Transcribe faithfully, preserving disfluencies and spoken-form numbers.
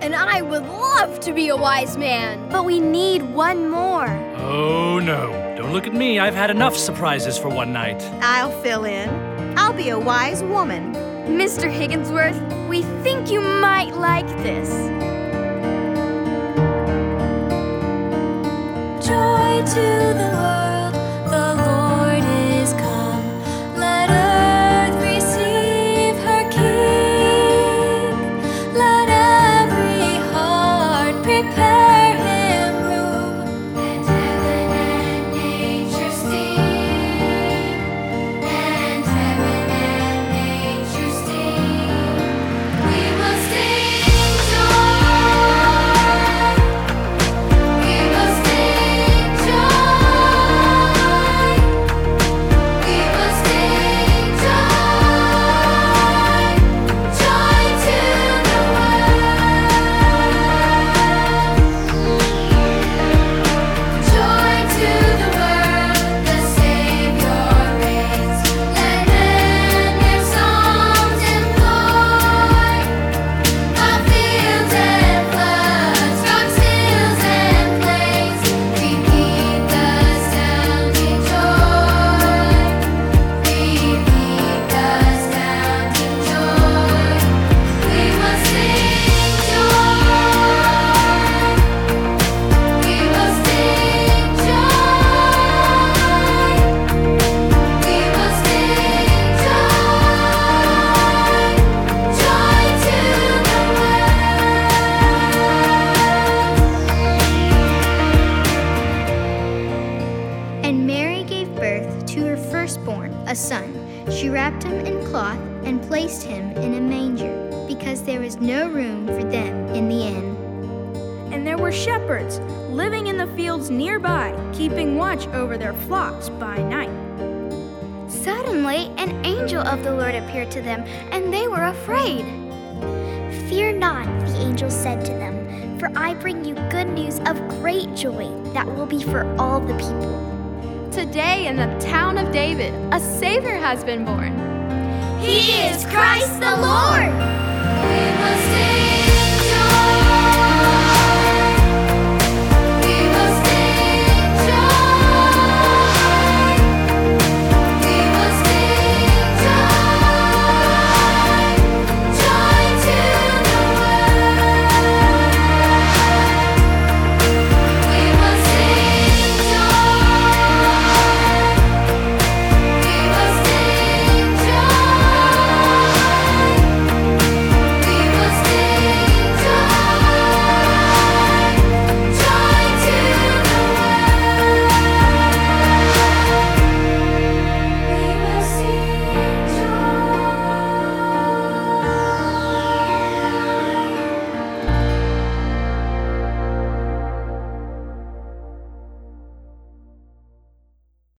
And I would love to be a wise man. But we need one more. Oh, no. Don't look at me. I've had enough surprises for one night. I'll fill in. I'll be a wise woman. Mister Higginsworth, we think you might like this. Joy to the world, the Lord is come. Let earth receive her King. Let every heart prepare him room. And heaven and nature sing. And heaven and nature sing. We will sing joy. We will sing joy. We will sing joy. Joy to the world. Joy to the world, the Savior reigns. Let men their songs employ. On fields and floods, rocks, hills and plains, repeat the sounding joy. Repeat the sounding joy. We will sing joy. We will sing joy. We will sing joy. Joy to the world. And Mary gave birth to her firstborn, a son. She wrapped him in cloth and placed him in a manger, because there was no room for them in the inn. And there were shepherds living in the fields nearby, keeping watch over their flocks by night. Suddenly, an angel of the Lord appeared to them, and they were afraid. Fear not, the angel said to them, for I bring you good news of great joy that will be for all the people. Today, in the town of David, a Savior has been born. He is Christ the Lord. We will sing